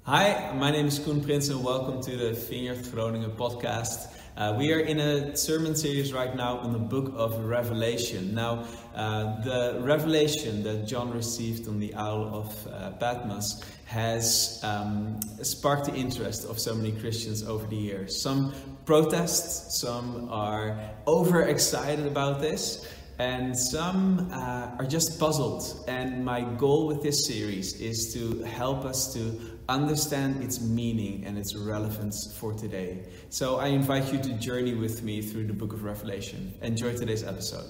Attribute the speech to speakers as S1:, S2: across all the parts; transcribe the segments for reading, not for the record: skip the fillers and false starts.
S1: Hi, my name is Koen Prins and welcome to the Vineyard Groningen podcast. We are in a sermon series right now on the book of Revelation. Now, the revelation that John received on the Isle of Patmos has sparked the interest of so many Christians over the years. Some protest, some are overexcited about this, and some are just puzzled. And my goal with this series is to help us to understand its meaning and its relevance for today. So I invite you to journey with me through the book of Revelation. Enjoy today's episode.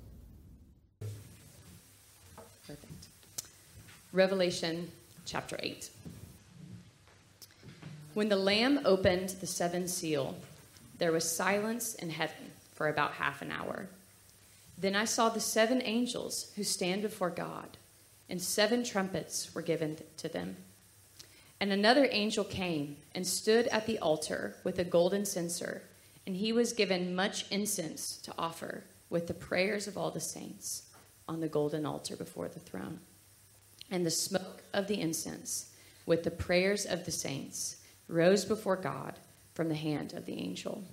S2: Perfect. Revelation chapter 8. When the Lamb opened the seventh seal, there was silence in heaven for about half an hour. Then I saw the seven angels who stand before God, and seven trumpets were given to them. And another angel came and stood at the altar with a golden censer, and he was given much incense to offer with the prayers of all the saints on the golden altar before the throne. And the smoke of the incense with the prayers of the saints rose before God from the hand of the angel.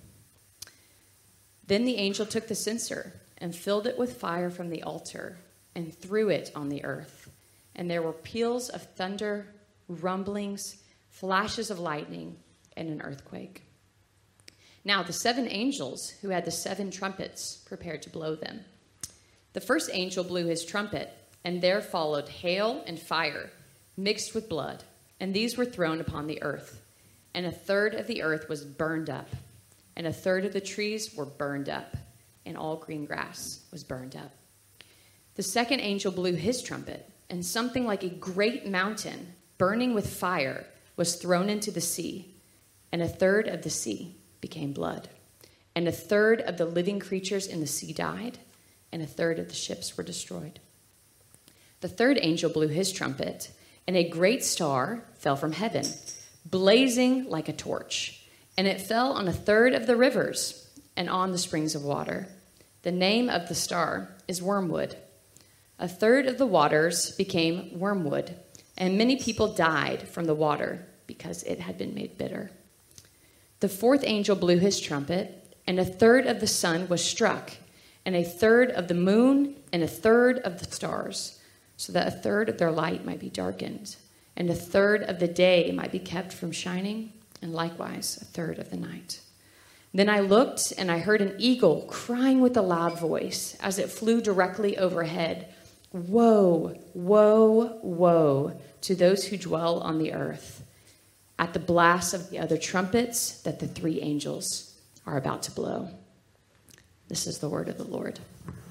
S2: Then the angel took the censer and filled it with fire from the altar and threw it on the earth. And there were peals of thunder, rumblings, flashes of lightning, and an earthquake. Now the seven angels who had the seven trumpets prepared to blow them. The first angel blew his trumpet, and there followed hail and fire mixed with blood, and these were thrown upon the earth. And a third of the earth was burned up, and a third of the trees were burned up, and all green grass was burned up. The second angel blew his trumpet, and something like a great mountain burning with fire was thrown into the sea, and a third of the sea became blood. And a third of the living creatures in the sea died, and a third of the ships were destroyed. The third angel blew his trumpet, and a great star fell from heaven, blazing like a torch, and it fell on a third of the rivers and on the springs of water. The name of the star is Wormwood. A third of the waters became wormwood, and many people died from the water because it had been made bitter. The fourth angel blew his trumpet, and a third of the sun was struck, and a third of the moon, and a third of the stars, so that a third of their light might be darkened, and a third of the day might be kept from shining, and likewise a third of the night. Then I looked, and I heard an eagle crying with a loud voice as it flew directly overhead, "Woe, woe, woe to those who dwell on the earth, at the blast of the other trumpets that the three angels are about to blow." This is the word of the Lord.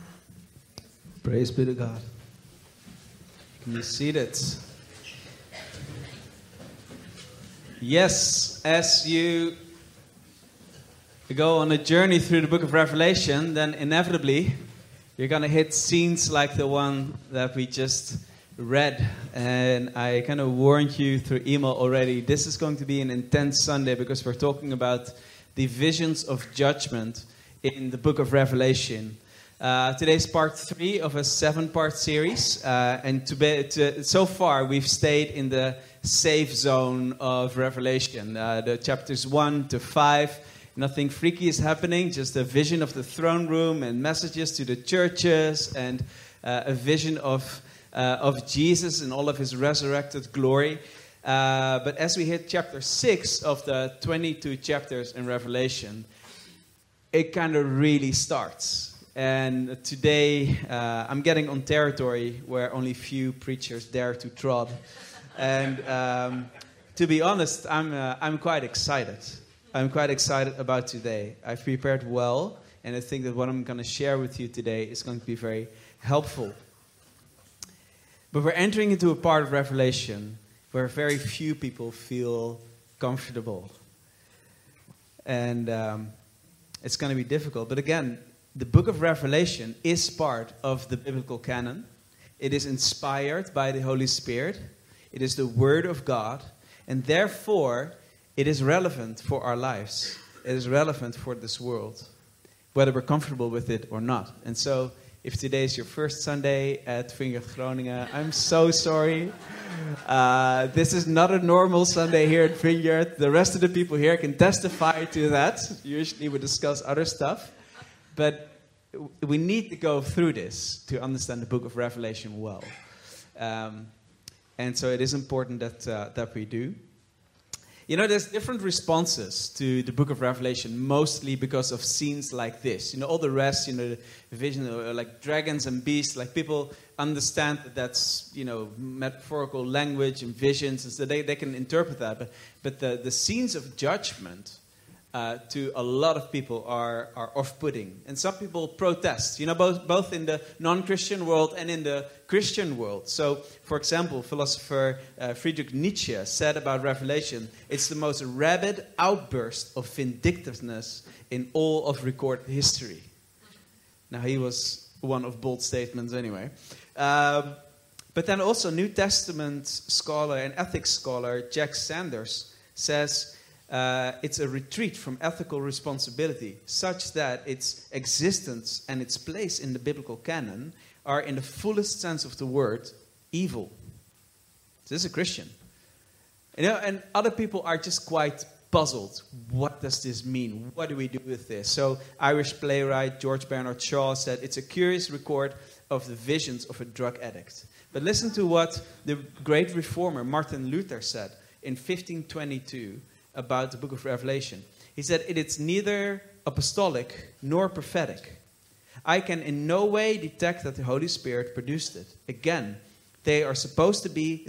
S1: Praise be to God. Can you see that? Yes, as you go on a journey through the book of Revelation, then inevitably you're going to hit scenes like the one that we just read. And I kind of warned you through email already. This is going to be an intense Sunday because we're talking about the visions of judgment in the book of Revelation. Today's part 3 of a 7-part series. And so far we've stayed in the safe zone of Revelation. The chapters 1 to 5. Nothing freaky is happening, just a vision of the throne room and messages to the churches and a vision of Jesus and all of his resurrected glory. But as we hit chapter 6 of the 22 chapters in Revelation, it kind of really starts. And today I'm getting on territory where only few preachers dare to trod. And to be honest, I'm quite excited. I'm quite excited about today. I've prepared well, and I think that what I'm going to share with you today is going to be very helpful. But we're entering into a part of Revelation where very few people feel comfortable. And it's going to be difficult. But again, the book of Revelation is part of the biblical canon. It is inspired by the Holy Spirit. It is the Word of God. And therefore, it is relevant for our lives. It is relevant for this world, whether we're comfortable with it or not. And so if today is your first Sunday at Vineyard Groningen, I'm so sorry. This is not a normal Sunday here at Vineyard. The rest of the people here can testify to that. Usually we discuss other stuff. But we need to go through this to understand the book of Revelation well. And so it is important that we do. You know, there's different responses to the book of Revelation, mostly because of scenes like this. You know, all the rest, you know, the vision, like dragons and beasts, like people understand that that's, you know, metaphorical language and visions, and so they can interpret that. But the scenes of judgment to a lot of people are off-putting. And some people protest, you know, both in the non-Christian world and in the Christian world. So, for example, philosopher Friedrich Nietzsche said about Revelation, it's the most rabid outburst of vindictiveness in all of recorded history. Now, he was one of bold statements anyway. But then also New Testament scholar and ethics scholar Jack Sanders says, it's a retreat from ethical responsibility, such that its existence and its place in the biblical canon are, in the fullest sense of the word, evil. This is a Christian. You know, and other people are just quite puzzled. What does this mean? What do we do with this? So, Irish playwright George Bernard Shaw said, it's a curious record of the visions of a drug addict. But listen to what the great reformer Martin Luther said in 1522 about the book of Revelation. He said, it is neither apostolic nor prophetic. I can in no way detect that the Holy Spirit produced it. Again, they are supposed to be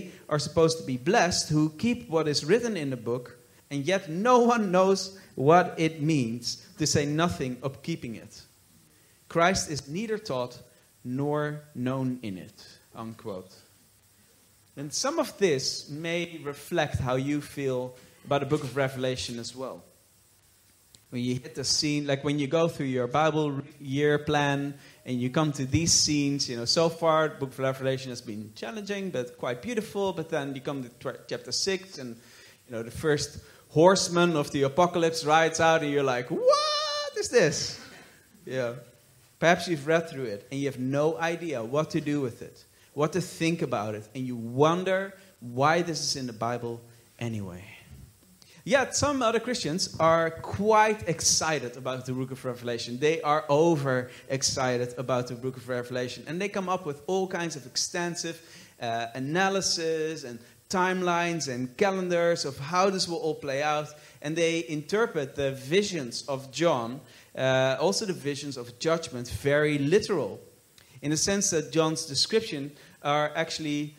S1: blessed who keep what is written in the book, and yet no one knows what it means, to say nothing of keeping it. Christ is neither taught nor known in it. Unquote. And some of this may reflect how you feel about the book of Revelation as well. When you hit the scene, like when you go through your Bible year plan and you come to these scenes, you know, so far the book of Revelation has been challenging but quite beautiful, but then you come to chapter 6 and, you know, the first horseman of the apocalypse rides out and you're like, what is this? Yeah. Perhaps you've read through it and you have no idea what to do with it, what to think about it, and you wonder why this is in the Bible anyway. Yet some other Christians are quite excited about the book of Revelation. They are over-excited about the book of Revelation. And they come up with all kinds of extensive analysis and timelines and calendars of how this will all play out. And they interpret the visions of John, also the visions of judgment, very literal. In the sense that John's description are actually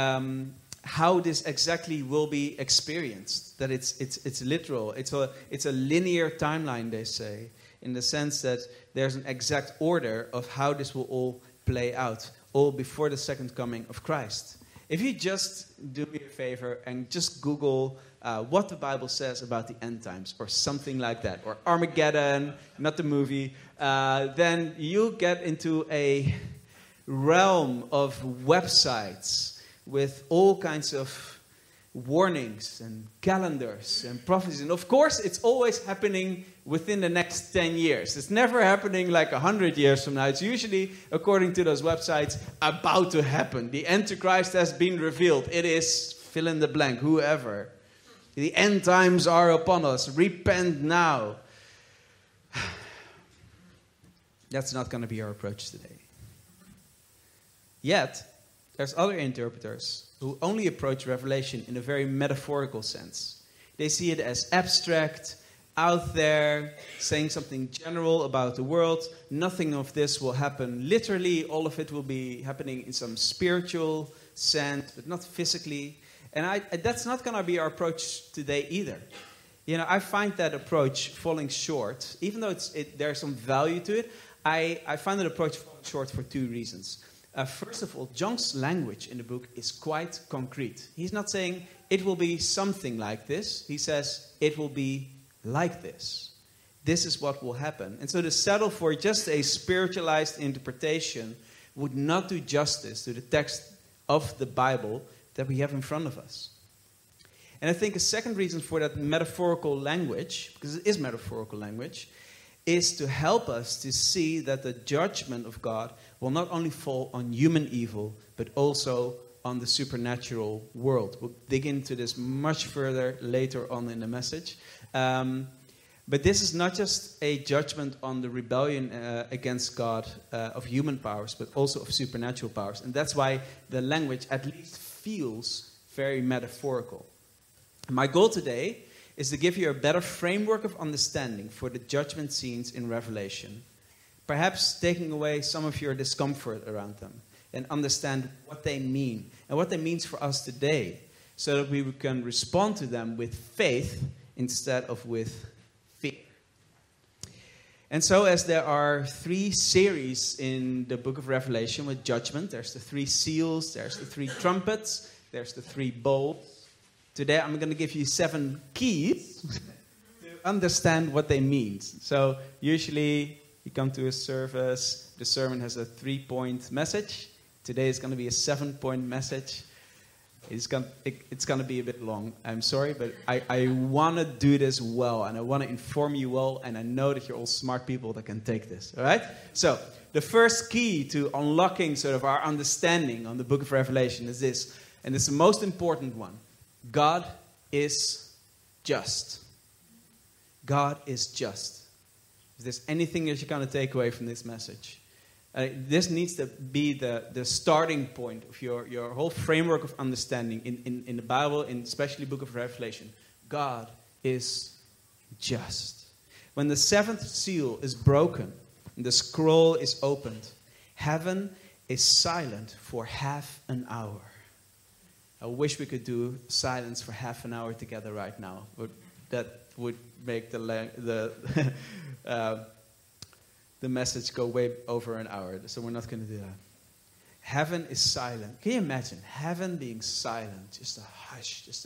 S1: how this exactly will be experienced. That it's literal. It's a linear timeline, they say, in the sense that there's an exact order of how this will all play out, all before the second coming of Christ. If you just do me a favor and just Google what the Bible says about the end times, or something like that, or Armageddon, not the movie, then you get into a realm of websites with all kinds of warnings and calendars and prophecies. And of course, it's always happening within the next 10 years. It's never happening like 100 years from now. It's usually, according to those websites, about to happen. The Antichrist has been revealed. It is fill in the blank, whoever. The end times are upon us. Repent now. That's not going to be our approach today. Yet, there's other interpreters who only approach Revelation in a very metaphorical sense. They see it as abstract, out there, saying something general about the world. Nothing of this will happen literally. All of it will be happening in some spiritual sense, but not physically. And that's not going to be our approach today either. You know, I find that approach falling short. Even though there's some value to it, I find that approach falling short for two reasons. First of all, John's language in the book is quite concrete. He's not saying it will be something like this. He says it will be like this. This is what will happen. And so to settle for just a spiritualized interpretation would not do justice to the text of the Bible that we have in front of us. And I think a second reason for that metaphorical language, because it is metaphorical language, is to help us to see that the judgment of God will not only fall on human evil, but also on the supernatural world. We'll dig into this much further later on in the message. But this is not just a judgment on the rebellion against God of human powers, but also of supernatural powers. And that's why the language at least feels very metaphorical. My goal today is to give you a better framework of understanding for the judgment scenes in Revelation, perhaps taking away some of your discomfort around them and understand what they mean and what they mean for us today, so that we can respond to them with faith instead of with fear. And so, as there are 3 series in the book of Revelation with judgment, there's the 3 seals, there's the 3 trumpets, there's the 3 bowls. Today I'm going to give you 7 keys to understand what they mean. So usually you come to a service, the sermon has a 3-point message. Today is going to be a 7-point message. It's going to be a bit long. I'm sorry, but I want to do this well, and I want to inform you well, and I know that you're all smart people that can take this. All right? So the first key to unlocking sort of our understanding on the book of Revelation is this, and it's the most important one. God is just. God is just. If there's anything that you're going to take away from this message, this needs to be the starting point of your whole framework of understanding in the Bible, in especially the book of Revelation. God is just. When the 7th seal is broken and the scroll is opened, heaven is silent for half an hour. I wish we could do silence for half an hour together right now. But that would make the message go way over an hour. So we're not going to do that. Heaven is silent. Can you imagine heaven being silent? Just a hush, just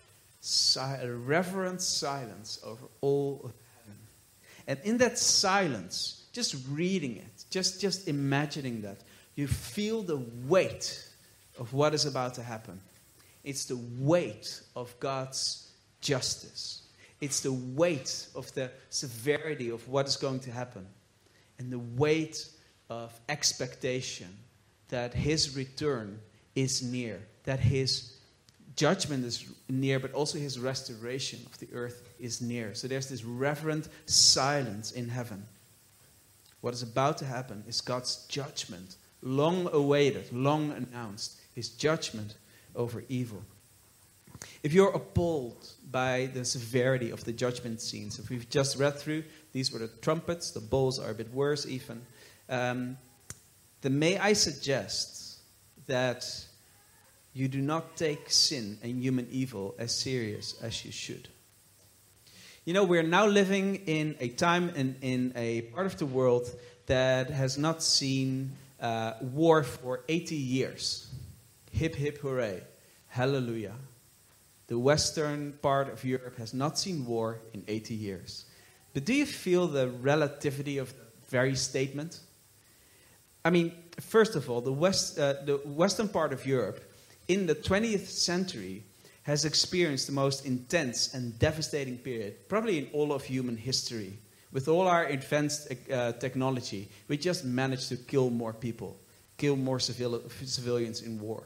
S1: a reverent silence over all of heaven. And in that silence, just reading it, just imagining that, you feel the weight of what is about to happen. It's the weight of God's justice. It's the weight of the severity of what is going to happen. And the weight of expectation that His return is near. That His judgment is near, but also His restoration of the earth is near. So there's this reverent silence in heaven. What is about to happen is God's judgment, long awaited, long announced. His judgment over evil. If you're appalled by the severity of the judgment scenes, if we've just read through, these were the trumpets, the bowls are a bit worse even, then may I suggest that you do not take sin and human evil as serious as you should. You know, we're now living in a time in a part of the world that has not seen war for 80 years. Hip, hip, hooray. Hallelujah. The western part of Europe has not seen war in 80 years. But do you feel the relativity of the very statement? I mean, first of all, the western part of Europe in the 20th century has experienced the most intense and devastating period, probably in all of human history. With all our advanced technology, we just managed to kill more people, kill more civilians in war.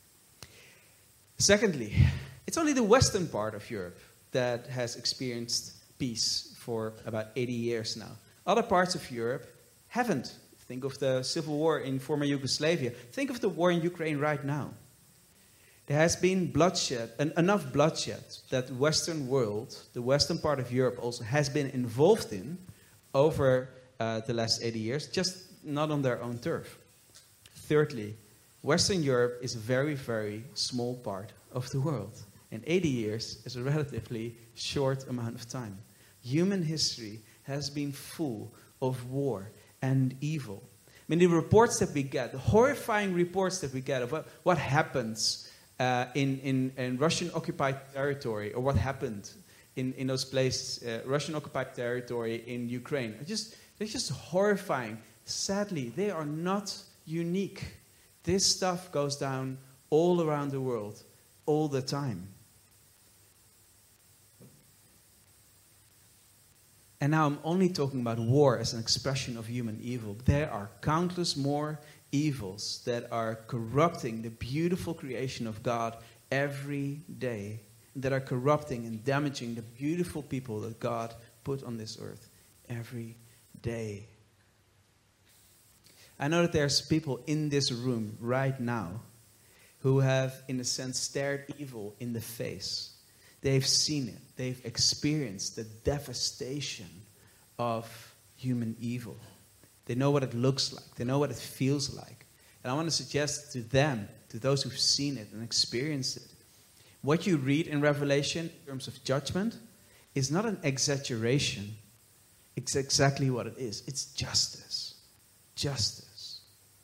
S1: Secondly, it's only the western part of Europe that has experienced peace for about 80 years now. Other parts of Europe haven't. Think of the civil war in former Yugoslavia. Think of the war in Ukraine right now. There has been bloodshed, enough bloodshed that the Western world, the western part of Europe also has been involved in over the last 80 years, just not on their own turf. Thirdly, Western Europe is a very, very small part of the world. And 80 years is a relatively short amount of time. Human history has been full of war and evil. I mean, the reports that we get, the horrifying reports that we get of what happens in Russian-occupied territory, or what happened in those places, Russian-occupied territory in Ukraine, they're just horrifying. Sadly, they are not unique. This stuff goes down all around the world, all the time. And now I'm only talking about war as an expression of human evil. There are countless more evils that are corrupting the beautiful creation of God every day, that are corrupting and damaging the beautiful people that God put on this earth every day. I know that there's people in this room right now who have, in a sense, stared evil in the face. They've seen it. They've experienced the devastation of human evil. They know what it looks like. They know what it feels like. And I want to suggest to them, to those who've seen it and experienced it, what you read in Revelation in terms of judgment is not an exaggeration. It's exactly what it is. It's justice. Justice.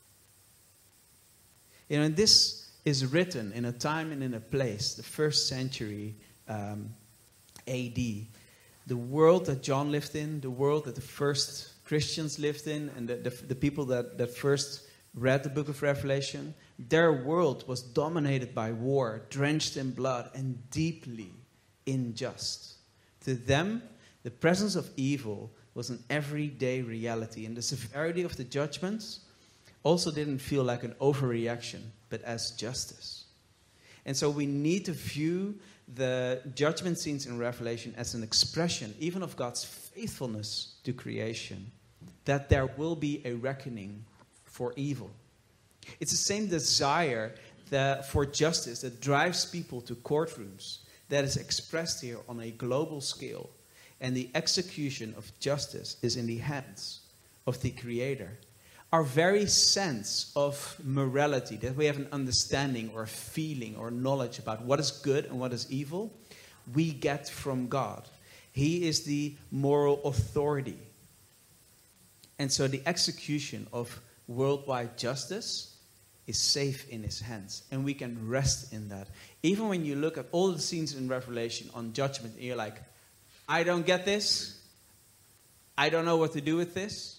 S1: You know, and this is written in a time and in a place, the first century AD. The world that John lived in, the world that the first Christians lived in, and the people that first read the book of Revelation, their world was dominated by war, drenched in blood, and deeply unjust. To them, the presence of evil was an everyday reality, and the severity of the judgments also didn't feel like an overreaction, but as justice. And so we need to view the judgment scenes in Revelation as an expression, even of God's faithfulness to creation, that there will be a reckoning for evil. It's the same desire for justice that drives people to courtrooms that is expressed here on a global scale. And the execution of justice is in the hands of the Creator. Our very sense of morality, that we have an understanding or a feeling or knowledge about what is good and what is evil, we get from God. He is the moral authority. And so the execution of worldwide justice is safe in His hands. And we can rest in that. Even when you look at all the scenes in Revelation on judgment, and you're like, I don't get this. I don't know what to do with this.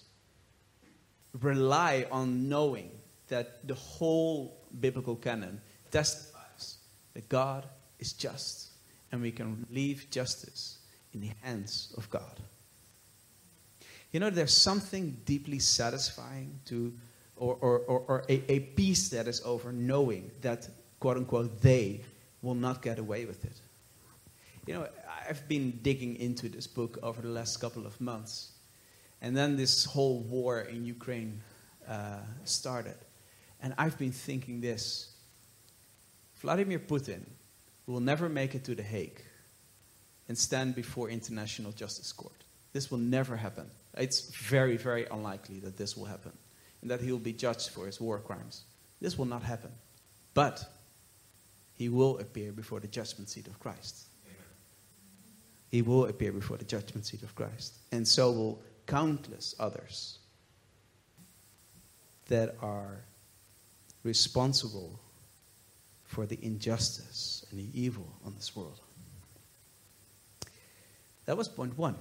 S1: Rely on knowing that the whole biblical canon testifies that God is just, and we can leave justice in the hands of God. You know, there's something deeply satisfying to, or a peace that is over knowing that, quote unquote, they will not get away with it. You know, I've been digging into this book over the last couple of months. And then this whole war in Ukraine started. And I've been thinking this. Vladimir Putin will never make it to The Hague and stand before International Justice Court. This will never happen. It's very, very unlikely that this will happen. And that he will be judged for his war crimes. This will not happen. But he will appear before the judgment seat of Christ. He will appear before the judgment seat of Christ. And so will countless others that are responsible for the injustice and the evil on this world. That was point one.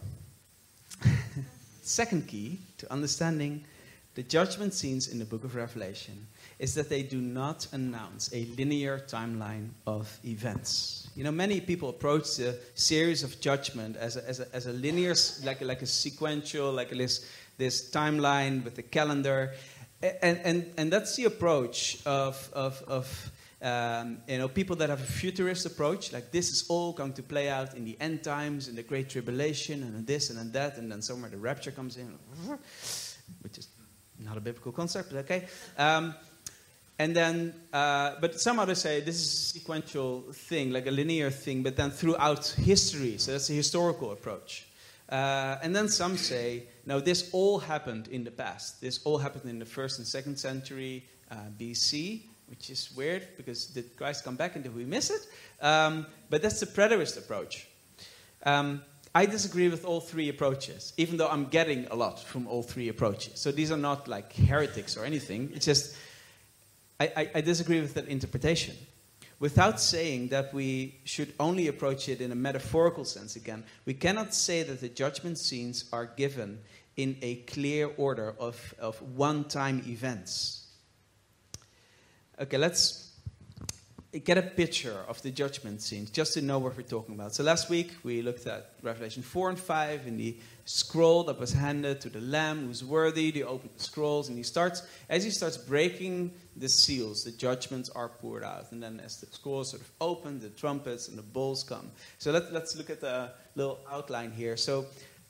S1: Second key to understanding the judgment scenes in the book of Revelation is that they do not announce a linear timeline of events. You know, many people approach the series of judgment as a linear, like a sequential, like this timeline with a calendar, and that's the approach of people that have a futurist approach, like this is all going to play out in the end times, in the Great Tribulation, and this and that, and then somewhere the rapture comes in, which is not a biblical concept, but okay. And then, but some others say this is a sequential thing, like a linear thing, but then throughout history. So that's a historical approach. And then some say, no, this all happened in the past. This all happened in the 1st and 2nd century BC, which is weird because did Christ come back and did we miss it? But that's the preterist approach. I disagree with all three approaches, even though I'm getting a lot from all three approaches. So these are not like heretics or anything. It's just I disagree with that interpretation. Without saying that we should only approach it in a metaphorical sense again, we cannot say that the judgment scenes are given in a clear order of one-time events. Okay, get a picture of the judgment scenes, just to know what we're talking about. So last week we looked at Revelation 4 and 5 in the scroll that was handed to the Lamb who's worthy. He opened the scrolls, and as he starts breaking the seals, the judgments are poured out. And then as the scrolls sort of open, the trumpets and the bowls come. So let's look at the little outline here. So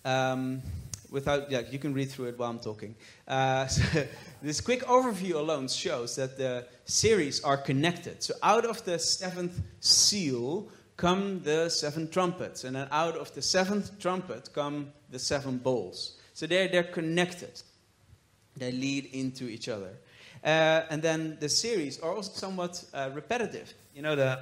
S1: you can read through it while I'm talking. So this quick overview alone shows that the series are connected. So out of the seventh seal come the seven trumpets, and then out of the seventh trumpet come the seven bowls. So they're connected. They lead into each other. And then the series are also somewhat repetitive. You know,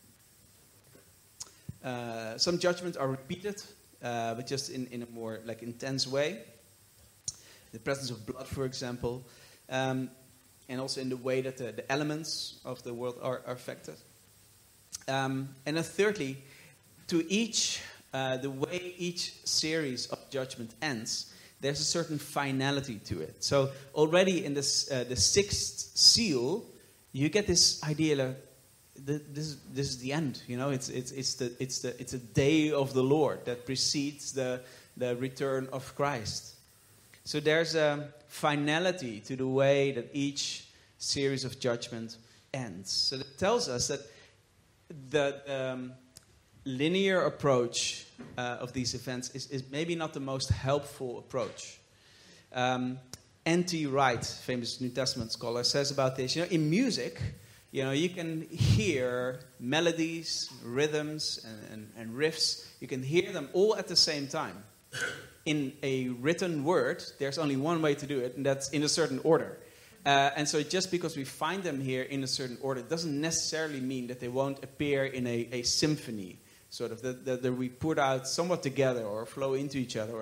S1: some judgments are repeated, but just in a more intense way. The presence of blood, for example, and also in the way that the elements of the world are affected. And then thirdly, to each, the way each series of judgment ends, there's a certain finality to it. So already in this, the sixth seal, you get this idea that this is the end. You know, it's a day of the Lord that precedes the return of Christ. So there's a finality to the way that each series of judgment ends. So that tells us that the linear approach of these events is maybe not the most helpful approach. N.T. Wright, famous New Testament scholar, says about this, in music, you can hear melodies, rhythms, and riffs. You can hear them all at the same time. In a written word, there's only one way to do it, and that's in a certain order. And so just because we find them here in a certain order doesn't necessarily mean that they won't appear in a symphony, sort of, that we put out somewhat together or flow into each other. Or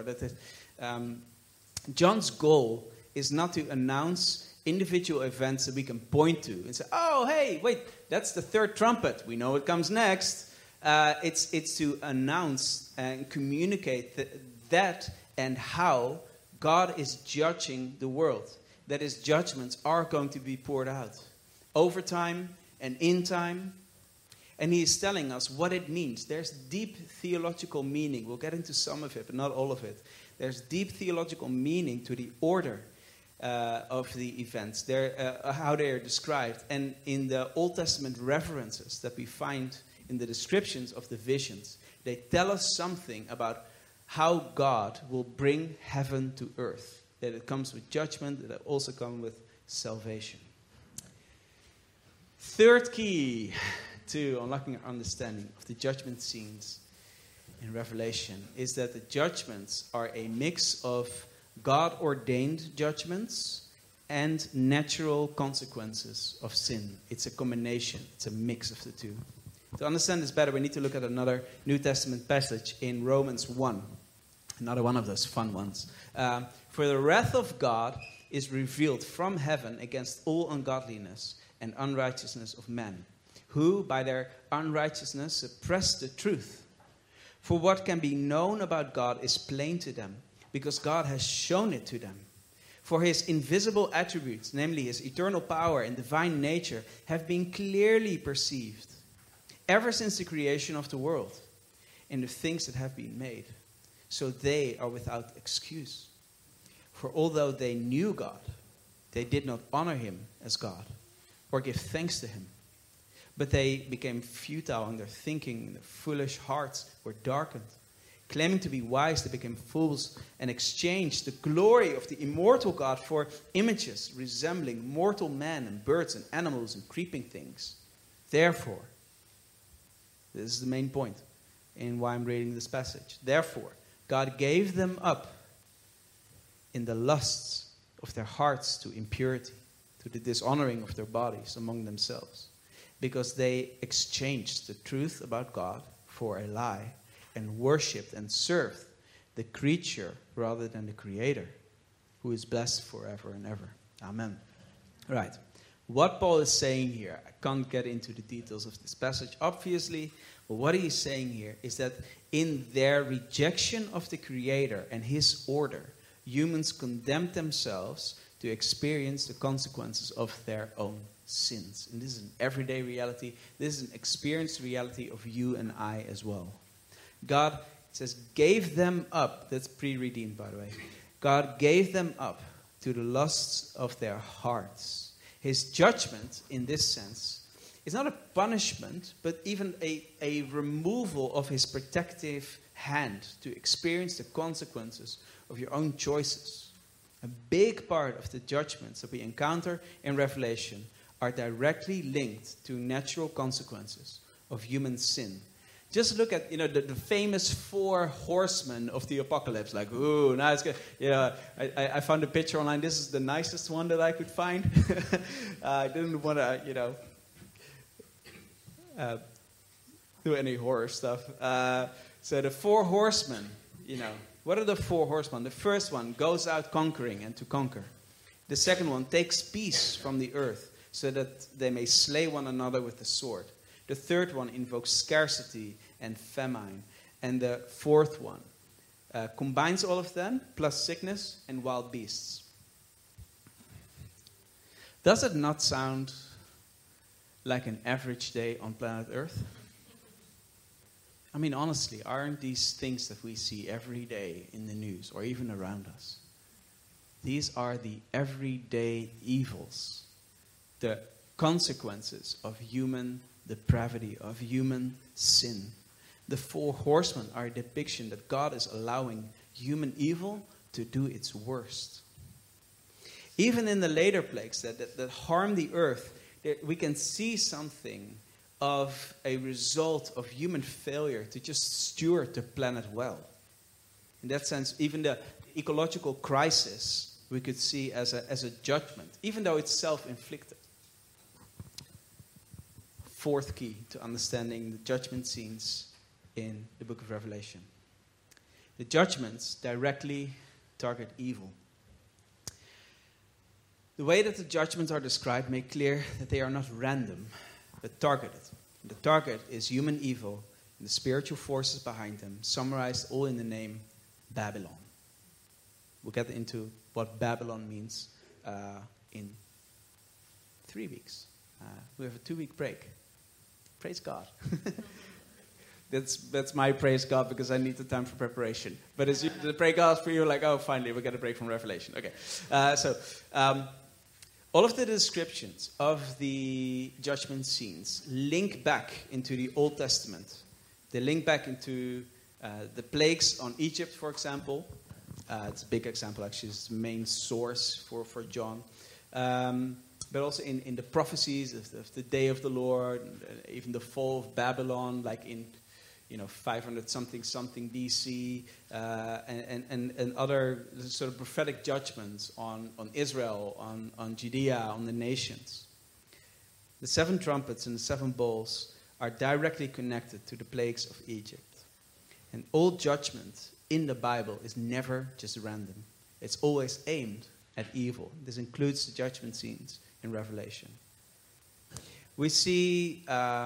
S1: John's goal is not to announce individual events that we can point to and say, oh, hey, wait, that's the third trumpet. We know what comes next. It's to announce and communicate that and how God is judging the world. That his judgments are going to be poured out over time and in time. And he is telling us what it means. There's deep theological meaning. We'll get into some of it, but not all of it. There's deep theological meaning to the order of the events, how they are described. And in the Old Testament references that we find in the descriptions of the visions, they tell us something about how God will bring heaven to earth. That it comes with judgment, that it also comes with salvation. Third key to unlocking our understanding of the judgment scenes in Revelation is that the judgments are a mix of God-ordained judgments and natural consequences of sin. It's a combination. It's a mix of the two. To understand this better, we need to look at another New Testament passage in Romans 1. Another one of those fun ones. For the wrath of God is revealed from heaven against all ungodliness and unrighteousness of men, who by their unrighteousness suppress the truth. For what can be known about God is plain to them, because God has shown it to them. For his invisible attributes, namely his eternal power and divine nature, have been clearly perceived ever since the creation of the world and the things that have been made. So they are without excuse. For although they knew God, they did not honor him as God or give thanks to him. But they became futile in their thinking, and their foolish hearts were darkened. Claiming to be wise, they became fools and exchanged the glory of the immortal God for images resembling mortal men and birds and animals and creeping things. Therefore, this is the main point in why I'm reading this passage. Therefore, God gave them up in the lusts of their hearts to impurity, to the dishonoring of their bodies among themselves, because they exchanged the truth about God for a lie and worshipped and served the creature rather than the Creator, who is blessed forever and ever. Amen. Right. What Paul is saying here, I can't get into the details of this passage, obviously, but what he is saying here is that in their rejection of the Creator and his order, humans condemned themselves to experience the consequences of their own sins. And this is an everyday reality. This is an experienced reality of you and I as well. God, it says, gave them up. That's pre-redeemed, by the way. God gave them up to the lusts of their hearts. His judgment, in this sense, is not a punishment, but even a removal of his protective hand to experience the consequences of your own choices. A big part of the judgments that we encounter in Revelation are directly linked to natural consequences of human sin. Just look at, the famous 4 horsemen of the apocalypse. Like, ooh, now it's good. I found a picture online. This is the nicest one that I could find. I didn't want to, do any horror stuff. So the 4 horsemen, what are the 4 horsemen? The first one goes out conquering and to conquer. The second one takes peace from the earth so that they may slay one another with the sword. The third one invokes scarcity and famine. And the fourth one combines all of them, plus sickness and wild beasts. Does it not sound like an average day on planet Earth? I mean, honestly, aren't these things that we see every day in the news or even around us? These are the everyday evils, the consequences of human depravity, of human sin. The 4 horsemen are a depiction that God is allowing human evil to do its worst. Even in the later plagues that harm the earth, we can see something of a result of human failure to just steward the planet well. In that sense, even the ecological crisis we could see as a judgment, even though it's self-inflicted. 4th key to understanding the judgment scenes in the book of Revelation. The judgments directly target evil. The way that the judgments are described make clear that they are not random, but targeted. And the target is human evil and the spiritual forces behind them, summarized all in the name Babylon. We'll get into what Babylon means in 3 weeks. We have a 2-week break. Praise God. That's my praise God, because I need the time for preparation. But as the praise God for you, like, oh, finally, we get a break from Revelation. Okay. All of the descriptions of the judgment scenes link back into the Old Testament. They link back into the plagues on Egypt, for example. It's a big example, actually. It's the main source for John. But also in the prophecies of the day of the Lord, even the fall of Babylon, like in 500 something BC, and other sort of prophetic judgments on Israel, on Judea, on the nations. The 7 trumpets and the 7 bowls are directly connected to the plagues of Egypt. And all judgment in the Bible is never just random. It's always aimed at evil. This includes the judgment scenes in Revelation. We see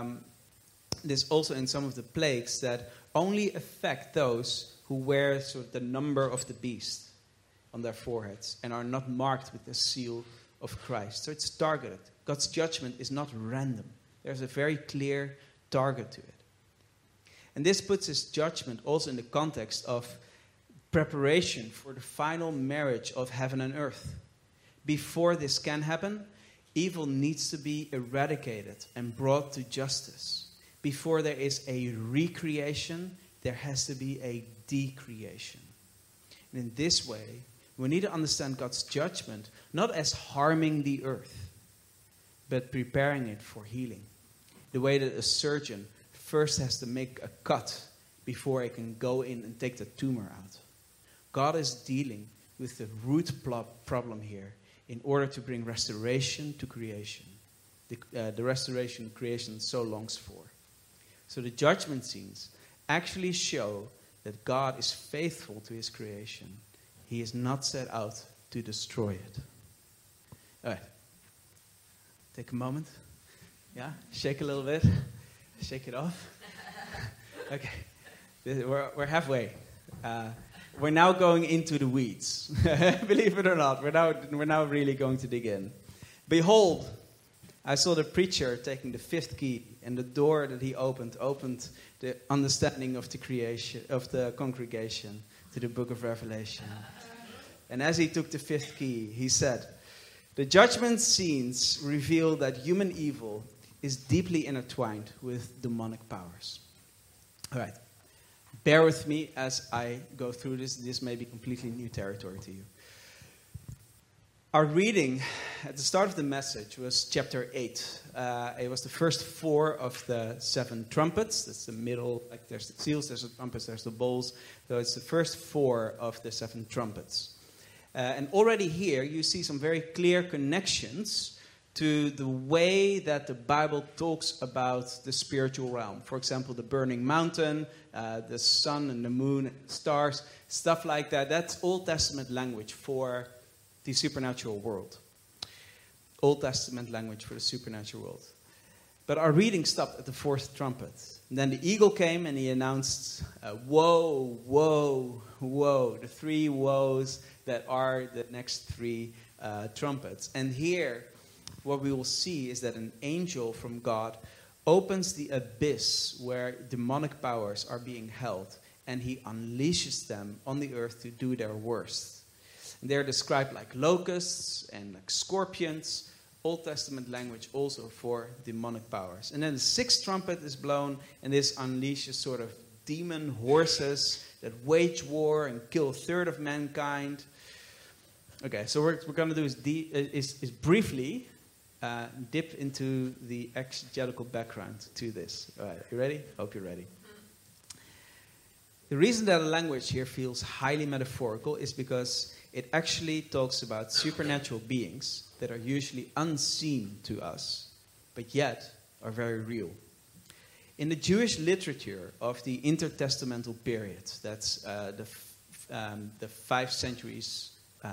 S1: this also in some of the plagues that only affect those who wear sort of the number of the beast on their foreheads and are not marked with the seal of Christ. So it's targeted. God's judgment is not random. There's a very clear target to it. And this puts his judgment also in the context of preparation for the final marriage of heaven and earth. Before this can happen, evil needs to be eradicated and brought to justice. Before there is a recreation, there has to be a decreation. And in this way, we need to understand God's judgment not as harming the earth, but preparing it for healing. The way that a surgeon first has to make a cut before he can go in and take the tumor out. God is dealing with the root problem here in order to bring restoration to creation. The restoration creation so longs for. So the judgment scenes actually show that God is faithful to his creation. He is not set out to destroy it. All right. Take a moment. Yeah, shake a little bit. Shake it off. Okay. We're halfway. We're now going into the weeds. Believe it or not, we're now really going to dig in. Behold, I saw the preacher taking the fifth key, and the door that he opened the understanding of the creation of the congregation to the book of Revelation. And as he took the fifth key, he said, "The judgment scenes reveal that human evil is deeply intertwined with demonic powers." All right. Bear with me as I go through this. This may be completely new territory to you. Our reading at the start of the message was chapter 8. It was the first 4 of the 7 trumpets. That's the middle. Like there's the seals, there's the trumpets, there's the bowls. So it's the first 4 of the 7 trumpets. And already here you see some very clear connections to the way that the Bible talks about the spiritual realm. For example, the burning mountain, the sun and the moon and the stars, stuff like that. That's Old Testament language for the supernatural world. Old Testament language for the supernatural world. But our reading stopped at the 4th trumpet. And then the eagle came and he announced, woe, woe, woe. The 3 woes that are the next 3 trumpets. And here, what we will see is that an angel from God opens the abyss where demonic powers are being held. And he unleashes them on the earth to do their worst. And they're described like locusts and like scorpions. Old Testament language also for demonic powers. And then the 6th trumpet is blown, and this unleashes sort of demon horses that wage war and kill a third of mankind. Okay, so what we're going to do is briefly dip into the exegetical background to this. All right, you ready? Hope you're ready. The reason that the language here feels highly metaphorical is because it actually talks about supernatural beings that are usually unseen to us, but yet are very real. In the Jewish literature of the intertestamental period, that's the 5 centuries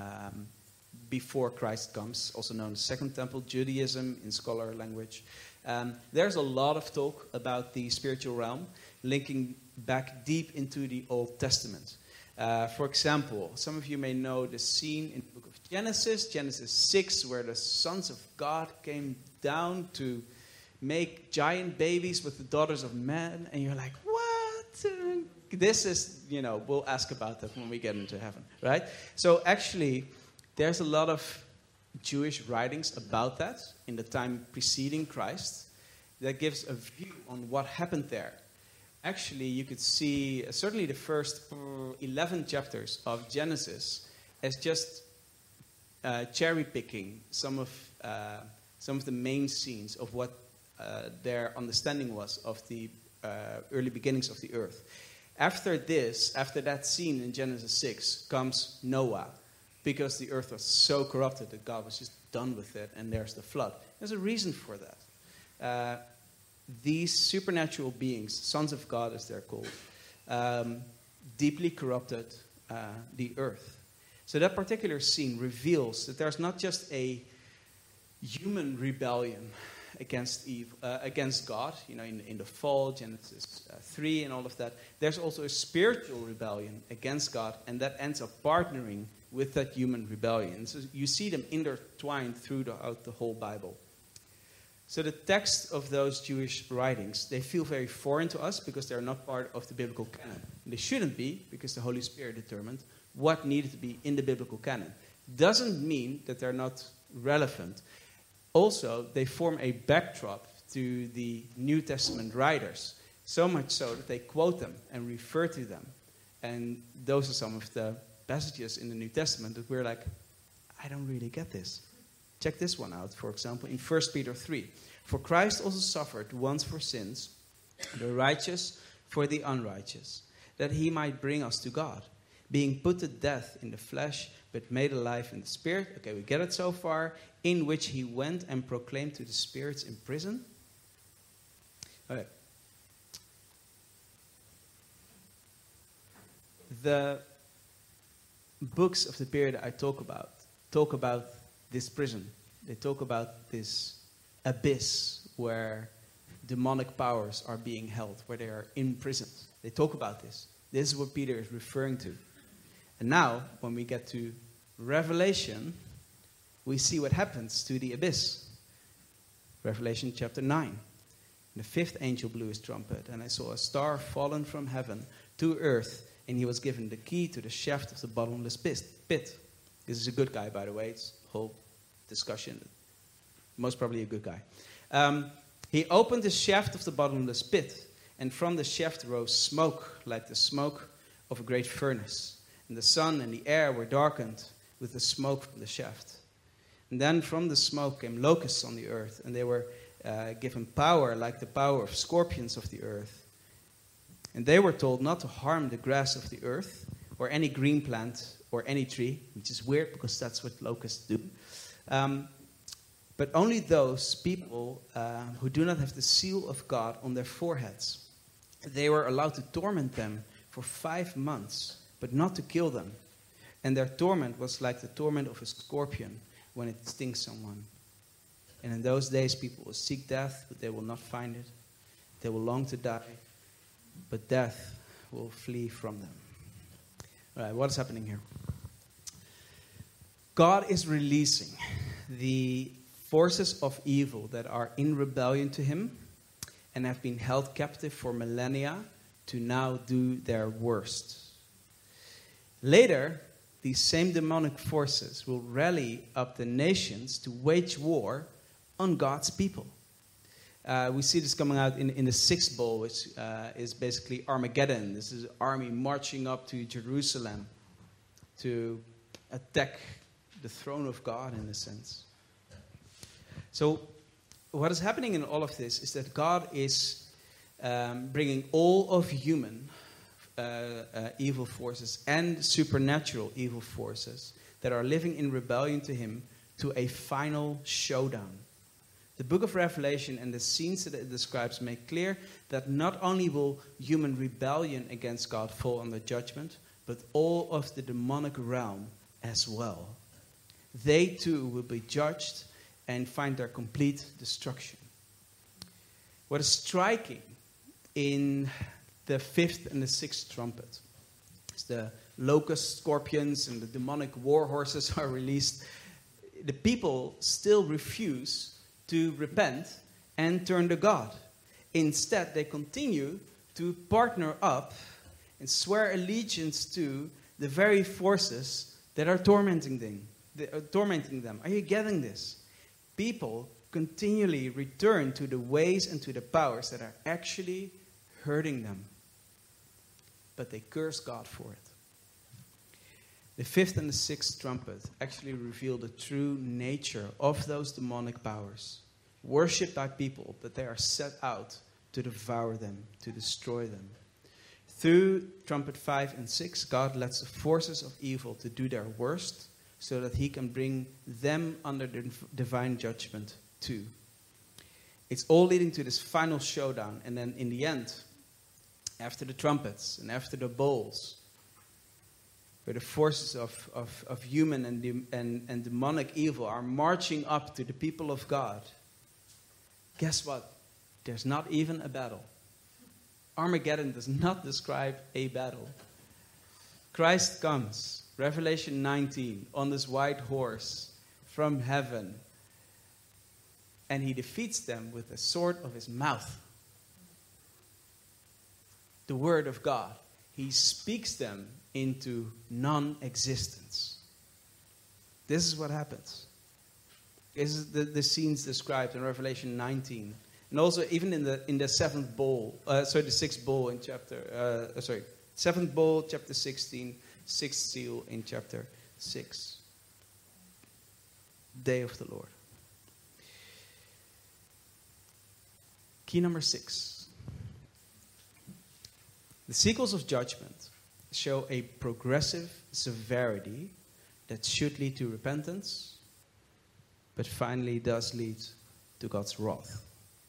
S1: before Christ comes, also known as Second Temple Judaism in scholar language, there's a lot of talk about the spiritual realm, linking back deep into the Old Testament. For example, some of you may know the scene in the book of Genesis 6, where the sons of God came down to make giant babies with the daughters of men, and you're like, what? This is, we'll ask about that when we get into heaven, right? So actually, there's a lot of Jewish writings about that in the time preceding Christ that gives a view on what happened there. Actually, you could see certainly the first 11 chapters of Genesis as just cherry-picking some of the main scenes of what their understanding was of the early beginnings of the earth. After that scene in Genesis 6, comes Noah, because the earth was so corrupted that God was just done with it, and there's the flood. There's a reason for that. These supernatural beings, sons of God as they're called, deeply corrupted the earth. So that particular scene reveals that there's not just a human rebellion against God, in the fall, Genesis 3 and all of that. There's also a spiritual rebellion against God, and that ends up partnering with that human rebellion. So you see them intertwined throughout the whole Bible. So the text of those Jewish writings, they feel very foreign to us because they're not part of the biblical canon. And they shouldn't be, because the Holy Spirit determined what needed to be in the biblical canon. Doesn't mean that they're not relevant. Also, they form a backdrop to the New Testament writers, so much so that they quote them and refer to them. And those are some of the passages in the New Testament that we're like, I don't really get this. Check this one out, for example, in 1 Peter 3. For Christ also suffered once for sins, the righteous for the unrighteous, that he might bring us to God, being put to death in the flesh, but made alive in the spirit. Okay, we get it so far. In which he went and proclaimed to the spirits in prison. Okay. The books of the period I talk about this prison. They talk about this abyss where demonic powers are being held, where they are imprisoned. They talk about this. This is what Peter is referring to. And now, when we get to Revelation, we see what happens to the abyss. Revelation chapter 9. The fifth angel blew his trumpet, and I saw a star fallen from heaven to earth, and he was given the key to the shaft of the bottomless pit. This is a good guy, by the way. It's a whole discussion. Most probably a good guy. He opened the shaft of the bottomless pit, and from the shaft rose smoke, like the smoke of a great furnace. And the sun and the air were darkened with the smoke from the shaft. And then from the smoke came locusts on the earth, and they were given power like the power of scorpions of the earth. And they were told not to harm the grass of the earth, or any green plant, or any tree, which is weird because that's what locusts do. But only those people who do not have the seal of God on their foreheads. They were allowed to torment them for 5 months, but not to kill them. And their torment was like the torment of a scorpion when it stings someone. And in those days people will seek death, but they will not find it. They will long to die, but death will flee from them. All right, what is happening here? God is releasing the forces of evil that are in rebellion to him and have been held captive for millennia to now do their worst. Later, these same demonic forces will rally up the nations to wage war on God's people. We see this coming out in the sixth bowl, which is basically Armageddon. This is an army marching up to Jerusalem to attack the throne of God, in a sense. So what is happening in all of this is that God is bringing all of human evil forces and supernatural evil forces that are living in rebellion to him to a final showdown. The book of Revelation and the scenes that it describes make clear that not only will human rebellion against God fall under judgment, but all of the demonic realm as well. They too will be judged and find their complete destruction. What is striking in the fifth and the sixth trumpet is the locust scorpions and the demonic war horses are released. The people still refuse to repent and turn to God. Instead, they continue to partner up and swear allegiance to the very forces that are tormenting them. Are you getting this? People continually return to the ways and to the powers that are actually hurting them. But they curse God for it. The fifth and the sixth trumpet actually reveal the true nature of those demonic powers, worshipped by people, but they are set out to devour them, to destroy them. Through trumpet 5 and 6, God lets the forces of evil to do their worst so that he can bring them under the divine judgment too. It's all leading to this final showdown, and then in the end, after the trumpets and after the bowls, where the forces of human and demonic evil are marching up to the people of God, guess what? There's not even a battle. Armageddon does not describe a battle. Christ comes, Revelation 19, on this white horse from heaven, and he defeats them with the sword of his mouth. The word of God. He speaks them into non-existence. This is what happens. This is the scenes described in Revelation 19, and also even in the seventh bowl. The sixth bowl in seventh bowl, chapter 16, sixth seal in chapter 6. Day of the Lord. Key number 6. The sequels of judgment show a progressive severity that should lead to repentance, but finally does lead to God's wrath.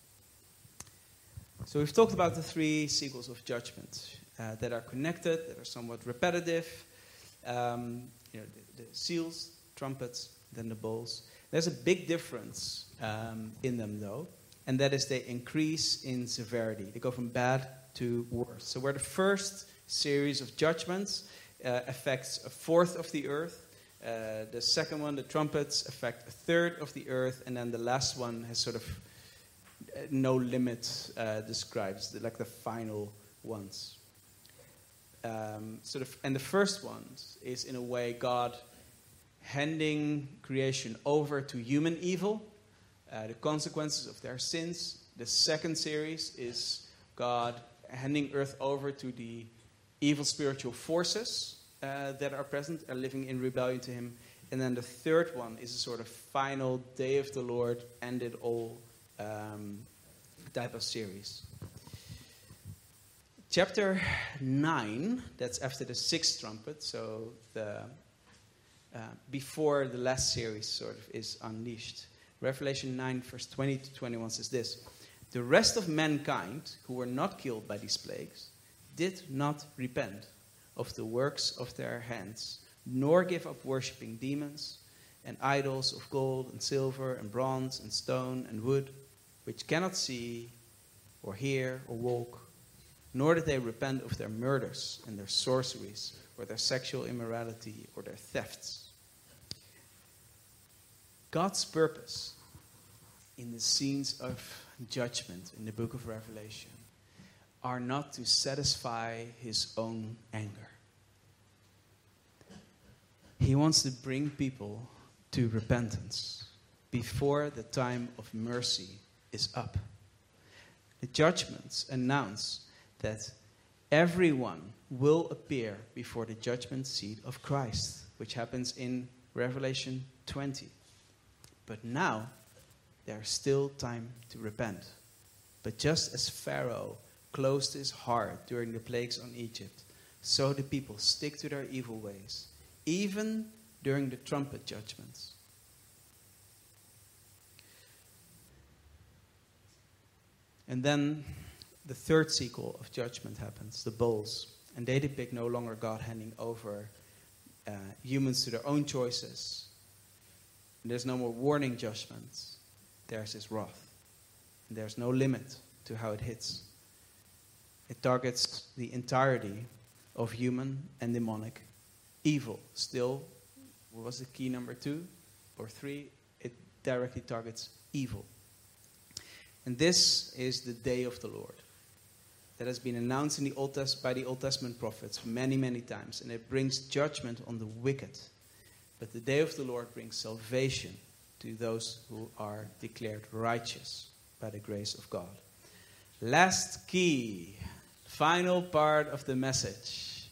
S1: So we've talked about the 3 sequels of judgment that are connected, that are somewhat repetitive. The seals, trumpets, then the bowls. There's a big difference in them, though, and that is they increase in severity. They go from bad to worse. So where the first series of judgments affects a fourth of the earth, the second one, the trumpets, affect a third of the earth, and then the last one has sort of no limit describes, like the final ones. And the first one is in a way God handing creation over to human evil, the consequences of their sins. The second series is God handing earth over to the evil spiritual forces that are present, are living in rebellion to him. And then the third one is a sort of final day of the Lord, end it all type of series. Chapter 9, that's after the sixth trumpet, so before the last series sort of is unleashed. Revelation 9, verse 20 to 21 says this: "The rest of mankind who were not killed by these plagues did not repent of the works of their hands, nor give up worshipping demons and idols of gold and silver and bronze and stone and wood, which cannot see or hear or walk, nor did they repent of their murders and their sorceries or their sexual immorality or their thefts." God's purpose in the scenes of judgment in the book of Revelation are not to satisfy his own anger. He wants to bring people to repentance before the time of mercy is up. The judgments announce that everyone will appear before the judgment seat of Christ, which happens in Revelation 20. But now, there's still time to repent. But just as Pharaoh closed his heart during the plagues on Egypt, so the people stick to their evil ways, even during the trumpet judgments. And then the third sequel of judgment happens, the bowls. And they depict no longer God handing over humans to their own choices. And there's no more warning judgments. There's his wrath. And there's no limit to how it hits. It targets the entirety of human and demonic evil. Still, what was the key number 2 or 3? It directly targets evil. And this is the day of the Lord that has been announced in the by the Old Testament prophets many, many times. And it brings judgment on the wicked. But the day of the Lord brings salvation to those who are declared righteous by the grace of God. Last key, final part of the message.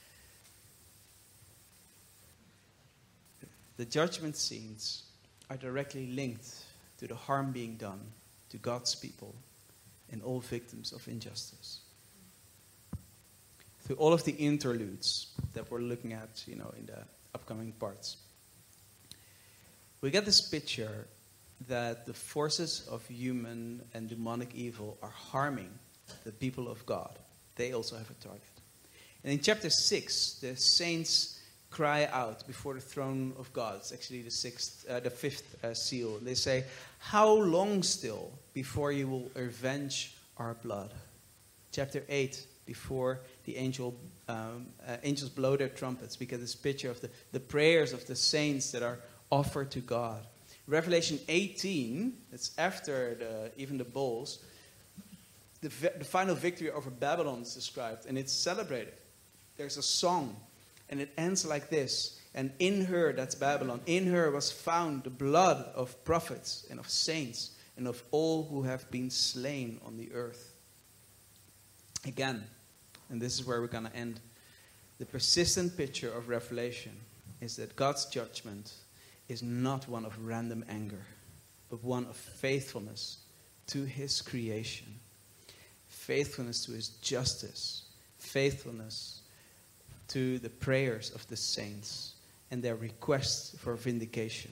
S1: The judgment scenes are directly linked to the harm being done to God's people and all victims of injustice. Through all of the interludes that we're looking at, in the upcoming parts, we get this picture that the forces of human and demonic evil are harming the people of God. They also have a target. And in chapter 6, the saints cry out before the throne of God. It's actually the fifth seal. They say, "How long still before you will avenge our blood?" Chapter 8, before the angels blow their trumpets, we get this picture of the prayers of the saints that are offered to God. Revelation 18, that's after even the bowls, the final victory over Babylon is described, and it's celebrated. There's a song, and it ends like this: "And in her," that's Babylon, "in her was found the blood of prophets and of saints and of all who have been slain on the earth." Again, and this is where we're going to end, the persistent picture of Revelation is that God's judgment is not one of random anger, but one of faithfulness to his creation, faithfulness to his justice, faithfulness to the prayers of the saints and their requests for vindication.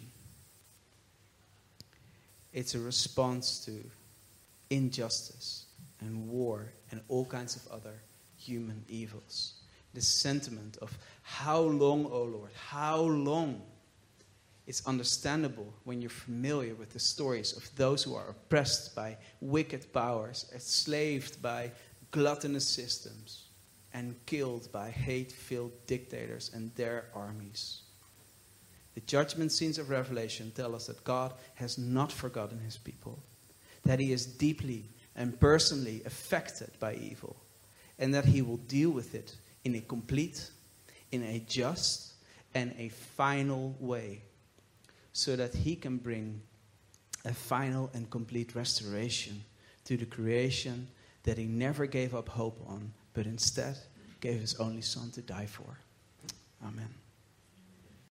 S1: It's a response to injustice and war and all kinds of other human evils. The sentiment of "How long, O Lord? How long?" It's understandable when you're familiar with the stories of those who are oppressed by wicked powers, enslaved by gluttonous systems, and killed by hate-filled dictators and their armies. The judgment scenes of Revelation tell us that God has not forgotten his people, that he is deeply and personally affected by evil, and that he will deal with it in a complete, in a just, and a final way, so that he can bring a final and complete restoration to the creation that he never gave up hope on, but instead gave his only Son to die for. Amen.